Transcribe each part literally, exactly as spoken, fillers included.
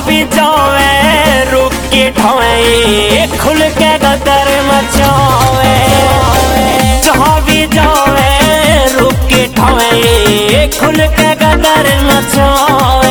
भी जावे रुक के ठावे खुल के गदर मचावे। जहाँ भी जावे रुक के ठावे खुल के गदर मचावे।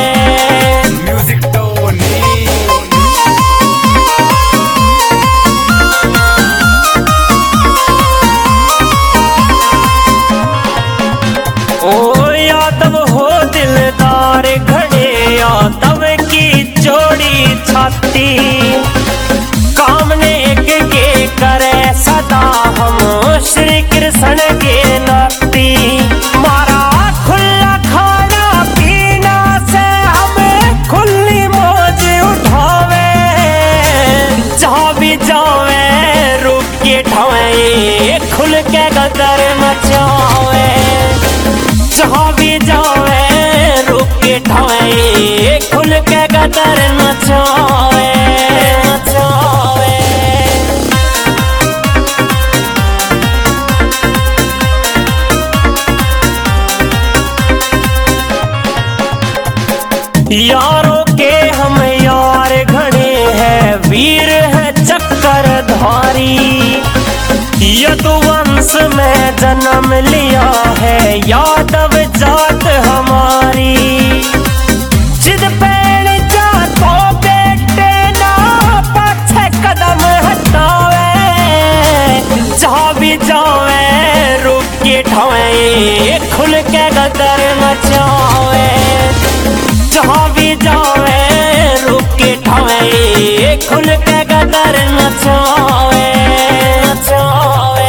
ओ यादव हो दिलदार घड़े यादव की जोड़ी छाती। काम ने एक के करे सदा हम श्री कृष्ण के नाती। मारा खुला खाना पीना से हमें खुली मौज उठावे। जहाँ भी जावे रुक के ठावे खुल के गदर मचावे। जहाँ भी जावे रुक के ठावे खुल के गदर मचावे मचावे। यारों के हम यार घड़े हैं वीर है चक्रधारी। यदुवंश में जन्म लिया है यादव जात हमारी। जिद पेड़ जातो बेटे ना पाछे कदम हटावे। जहाँ भी जावे रुक के ठावे खुल के गदर मचावे। जहाँ भी जावे रुक के ठावे खुल के गदर मचावे मचावे।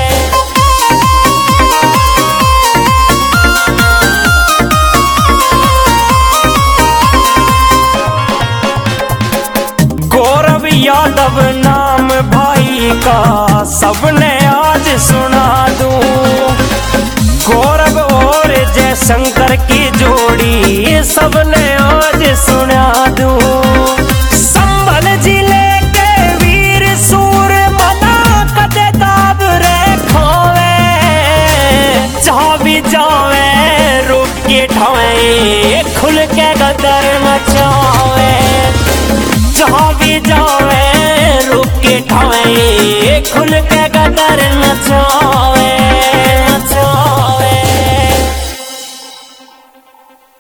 गौरव यादव नाम भाई का सबने आज सुना दूं। गौरव और जयशंकर की जोड़ी सबने आज सुना दूं। संभल जिले के वीर सूर मना कदे दाब रे खावे। जहाँ भी जावे रुक के ठावे खुल के गदर मचावे। जहाँ भी जावे रुक के ठावे खुल के गदर मचावे मचावे।